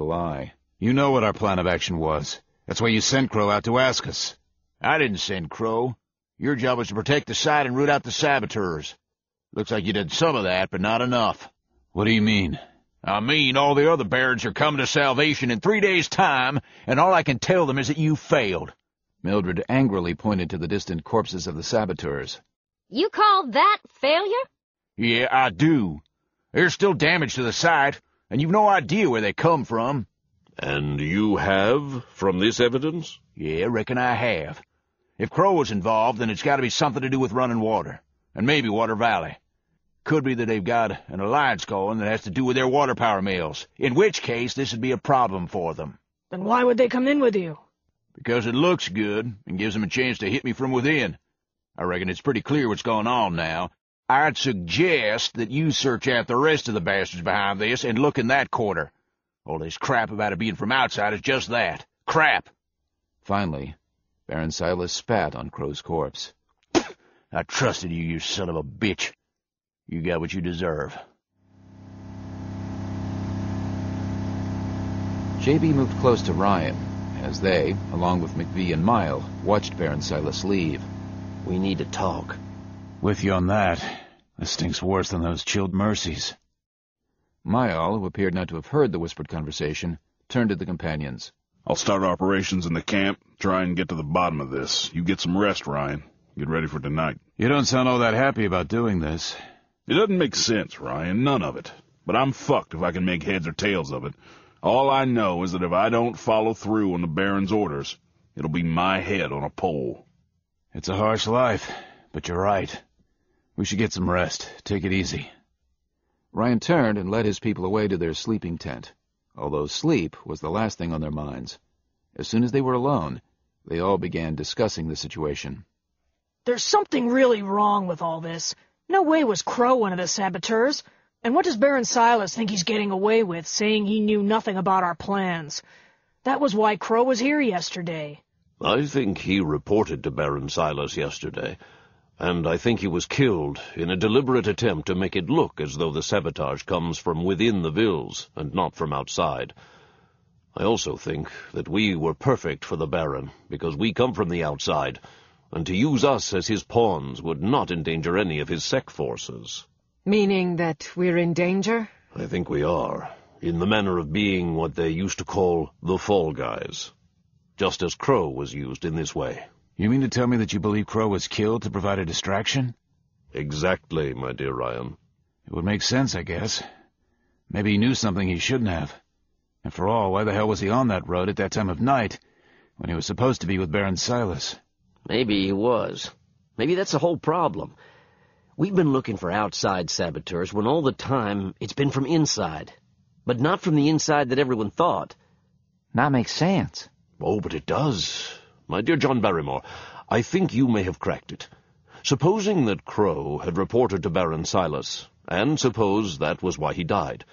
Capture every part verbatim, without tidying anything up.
single eye. "You know what our plan of action was. That's why you sent Crow out to ask us." "I didn't send Crow. Your job was to protect the site and root out the saboteurs. Looks like you did some of that, but not enough." "What do you mean?" "I mean all the other Barons are coming to Salvation in three days' time, and all I can tell them is that you failed." Mildred angrily pointed to the distant corpses of the saboteurs. "You call that failure?" "Yeah, I do. There's still damage to the site, and you've no idea where they come from." "And you have, from this evidence?" "Yeah, reckon I have. If Crow was involved, then it's got to be something to do with running water, and maybe Water Valley. Could be that they've got an alliance going that has to do with their water power mills, in which case this would be a problem for them." "Then why would they come in with you?" "Because it looks good, and gives them a chance to hit me from within. I reckon it's pretty clear what's going on now. I'd suggest that you search out the rest of the bastards behind this and look in that quarter. All this crap about it being from outside is just that. Crap." Finally, Baron Silas spat on Crow's corpse. "I trusted you, you son of a bitch. You got what you deserve." J B moved close to Ryan, as they, along with McVee and Mile, watched Baron Silas leave. "We need to talk." "With you on that. This stinks worse than those chilled mercies." Mile, who appeared not to have heard the whispered conversation, turned to the companions. "I'll start operations in the camp, try and get to the bottom of this. You get some rest, Ryan. Get ready for tonight." "You don't sound all that happy about doing this." "It doesn't make sense, Ryan, none of it. But I'm fucked if I can make heads or tails of it. All I know is that if I don't follow through on the Baron's orders, it'll be my head on a pole." "It's a harsh life, but you're right. We should get some rest. Take it easy." Ryan turned and led his people away to their sleeping tent, although sleep was the last thing on their minds. As soon as they were alone, they all began discussing the situation. "There's something really wrong with all this. No way was Crow one of the saboteurs. And what does Baron Silas think he's getting away with, saying he knew nothing about our plans? That was why Crow was here yesterday." "I think he reported to Baron Silas yesterday, and I think he was killed in a deliberate attempt to make it look as though the sabotage comes from within the Villes and not from outside. I also think that we were perfect for the Baron, because we come from the outside, and to use us as his pawns would not endanger any of his sec forces." "Meaning that we're in danger?" "I think we are, in the manner of being what they used to call the Fall Guys, just as Crow was used in this way." "You mean to tell me that you believe Crow was killed to provide a distraction?" "Exactly, my dear Ryan." "It would make sense, I guess. Maybe he knew something he shouldn't have. After all, why the hell was he on that road at that time of night, when he was supposed to be with Baron Silas?" "Maybe he was. Maybe that's the whole problem. We've been looking for outside saboteurs when all the time it's been from inside. But not from the inside that everyone thought." "That makes sense." "Oh, but it does. My dear John Barrymore, I think you may have cracked it. Supposing that Crow had reported to Baron Silas, and suppose that was why he died,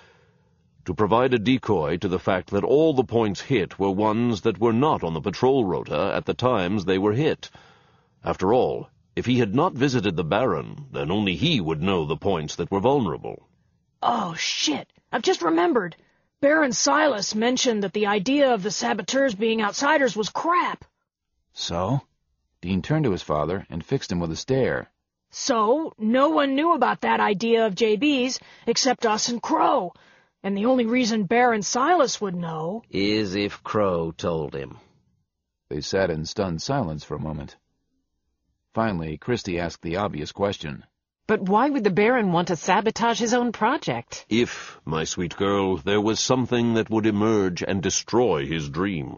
to provide a decoy to the fact that all the points hit were ones that were not on the patrol rota at the times they were hit. After all, if he had not visited the Baron, then only he would know the points that were vulnerable." "Oh, shit. I've just remembered. Baron Silas mentioned that the idea of the saboteurs being outsiders was crap." "So?" Dean turned to his father and fixed him with a stare. "So, no one knew about that idea of J B's except us and Crow. And the only reason Baron Silas would know—" "Is if Crow told him." They sat in stunned silence for a moment. Finally, Christie asked the obvious question. "But why would the Baron want to sabotage his own project?" "If, my sweet girl, there was something that would emerge and destroy his dream.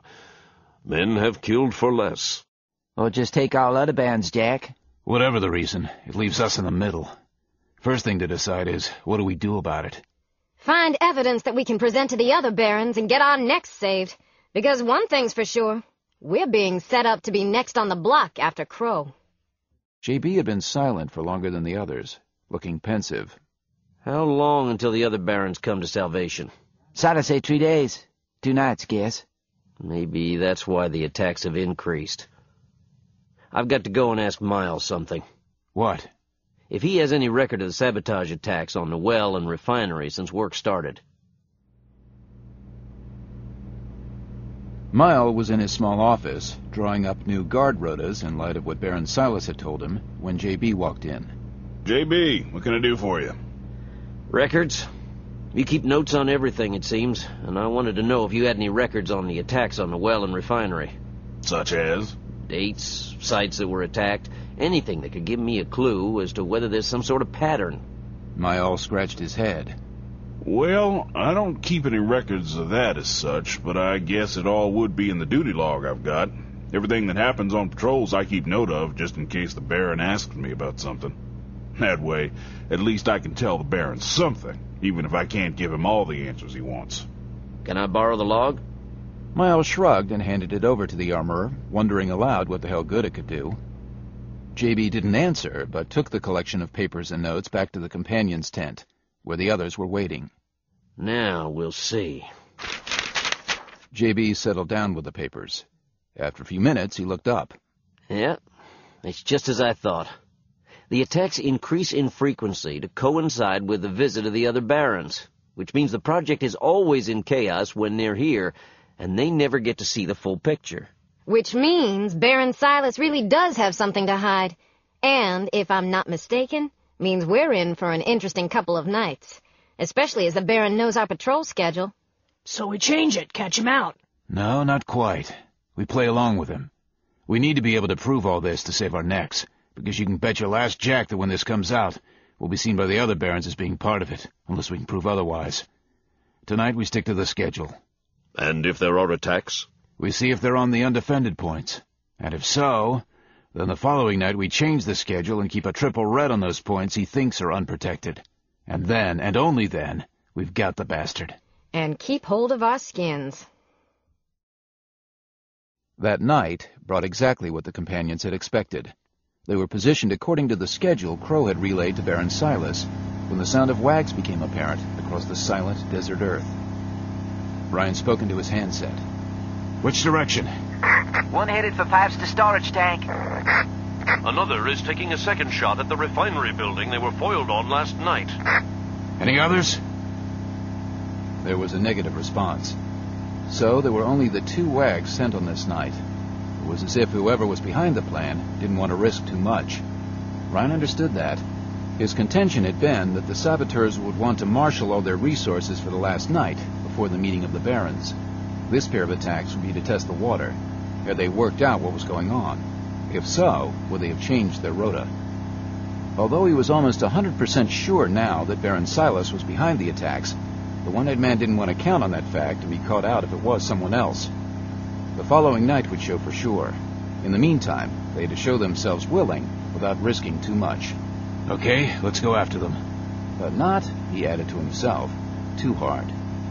Men have killed for less." "Or just take all other Barons, Jack." "Whatever the reason, it leaves us in the middle. First thing to decide is, what do we do about it?" "Find evidence that we can present to the other Barons and get our necks saved. Because one thing's for sure, we're being set up to be next on the block after Crow." J B had been silent for longer than the others, looking pensive. "How long until the other Barons come to Salvation?" "Silas say three days. Two nights, guess." "Maybe that's why the attacks have increased. I've got to go and ask Miles something." "What?" "If he has any record of the sabotage attacks on the well and refinery since work started." Mile was in his small office, drawing up new guard rotas in light of what Baron Silas had told him when J B walked in. J B, what can I do for you? Records? You keep notes on everything, it seems, and I wanted to know if you had any records on the attacks on the well and refinery. Such as? Dates, sites that were attacked, anything that could give me a clue as to whether there's some sort of pattern. Mile scratched his head. Well, I don't keep any records of that as such, but I guess it all would be in the duty log I've got. Everything that happens on patrols I keep note of, just in case the Baron asks me about something. That way, at least I can tell the Baron something, even if I can't give him all the answers he wants. Can I borrow the log? Miles shrugged and handed it over to the armorer, wondering aloud what the hell good it could do. J B didn't answer, but took the collection of papers and notes back to the companion's tent, where the others were waiting. Now we'll see. J B settled down with the papers. After a few minutes, he looked up. Yeah, it's just as I thought. The attacks increase in frequency to coincide with the visit of the other barons, which means the project is always in chaos when they're here, and they never get to see the full picture. Which means Baron Silas really does have something to hide. And, if I'm not mistaken, means we're in for an interesting couple of nights. Especially as the Baron knows our patrol schedule. So we change it, catch him out. No, not quite. We play along with him. We need to be able to prove all this to save our necks, because you can bet your last jack that when this comes out, we'll be seen by the other barons as being part of it, unless we can prove otherwise. Tonight we stick to the schedule. And if there are attacks? We see if they're on the undefended points. And if so, then the following night we change the schedule and keep a triple red on those points he thinks are unprotected. And then, and only then, we've got the bastard. And keep hold of our skins. That night brought exactly what the companions had expected. They were positioned according to the schedule Crow had relayed to Baron Silas, when the sound of wags became apparent across the silent desert earth. Ryan spoke into his handset. Which direction? One headed for pipes to storage tank. Another is taking a second shot at the refinery building they were foiled on last night. Any others? There was a negative response. So there were only the two wags sent on this night. It was as if whoever was behind the plan didn't want to risk too much. Ryan understood that. His contention had been that the saboteurs would want to marshal all their resources for the last night, before the meeting of the barons. This pair of attacks would be to test the water. Had they worked out what was going on? If so, would they have changed their rota? Although he was almost one hundred percent sure now that Baron Silas was behind the attacks, the one-eyed man didn't want to count on that fact and be caught out if it was someone else. The following night would show for sure. In the meantime, they had to show themselves willing without risking too much. Okay, let's go after them. But not, he added to himself, too hard.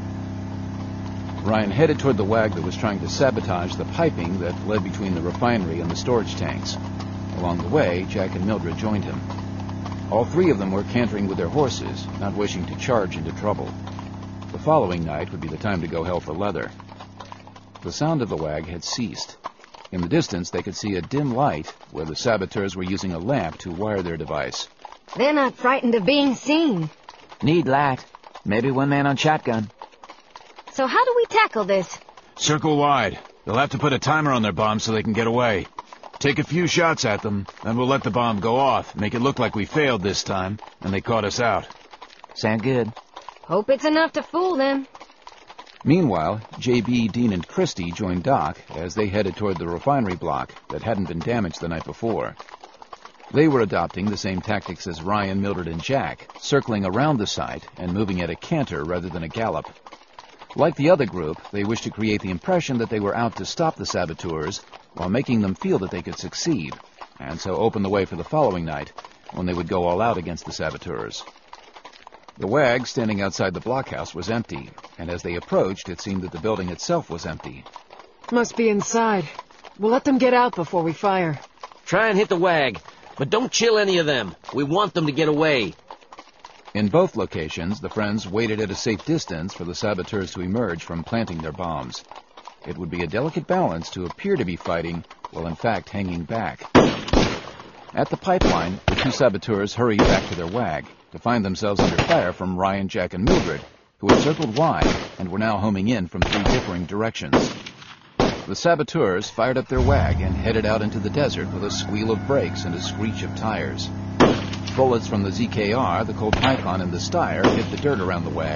Ryan headed toward the wag that was trying to sabotage the piping that led between the refinery and the storage tanks. Along the way, Jack and Mildred joined him. All three of them were cantering with their horses, not wishing to charge into trouble. The following night would be the time to go hell for leather. The sound of the wag had ceased. In the distance, they could see a dim light where the saboteurs were using a lamp to wire their device. They're not frightened of being seen. Need light. Maybe one man on shotgun. So how do we tackle this? Circle wide. They'll have to put a timer on their bomb so they can get away. Take a few shots at them, then we'll let the bomb go off, make it look like we failed this time, and they caught us out. Sound good. Hope it's enough to fool them. Meanwhile, J B, Dean, and Christie joined Doc as they headed toward the refinery block that hadn't been damaged the night before. They were adopting the same tactics as Ryan, Mildred, and Jack, circling around the site and moving at a canter rather than a gallop. Like the other group, they wished to create the impression that they were out to stop the saboteurs while making them feel that they could succeed, and so open the way for the following night, when they would go all out against the saboteurs. The wag standing outside the blockhouse was empty, and as they approached, it seemed that the building itself was empty. Must be inside. We'll let them get out before we fire. Try and hit the wag, but don't chill any of them. We want them to get away. In both locations, the friends waited at a safe distance for the saboteurs to emerge from planting their bombs. It would be a delicate balance to appear to be fighting, while in fact hanging back. At the pipeline, the two saboteurs hurried back to their wag, to find themselves under fire from Ryan, Jack, and Mildred, who had circled wide and were now homing in from three differing directions. The saboteurs fired up their wag and headed out into the desert with a squeal of brakes and a screech of tires. Bullets from the Z K R, the Colt Icon, and the Steyr hit the dirt around the wag